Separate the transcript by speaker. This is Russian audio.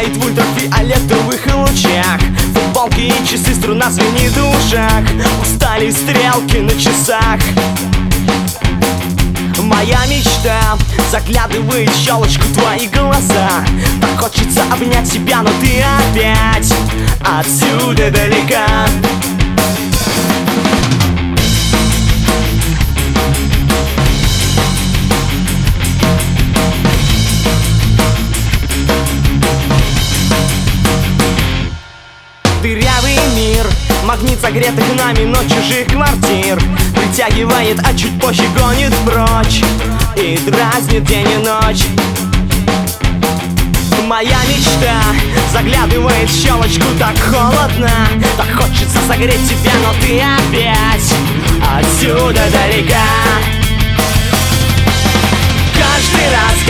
Speaker 1: сияет в ультрафиолетовых лучах. Футболки и часы, струна звенит в ушах. Устали стрелки на часах. Моя мечта заглядывает в щелочку твои глаза. Так хочется обнять тебя, но ты опять отсюда далека. Дырявый мир, магнит согретых нами, но чужих квартир притягивает, а чуть позже гонит прочь и дразнит день и ночь. Моя мечта заглядывает в щелочку, так холодно, так хочется согреть тебя, но ты опять отсюда далека. Каждый раз,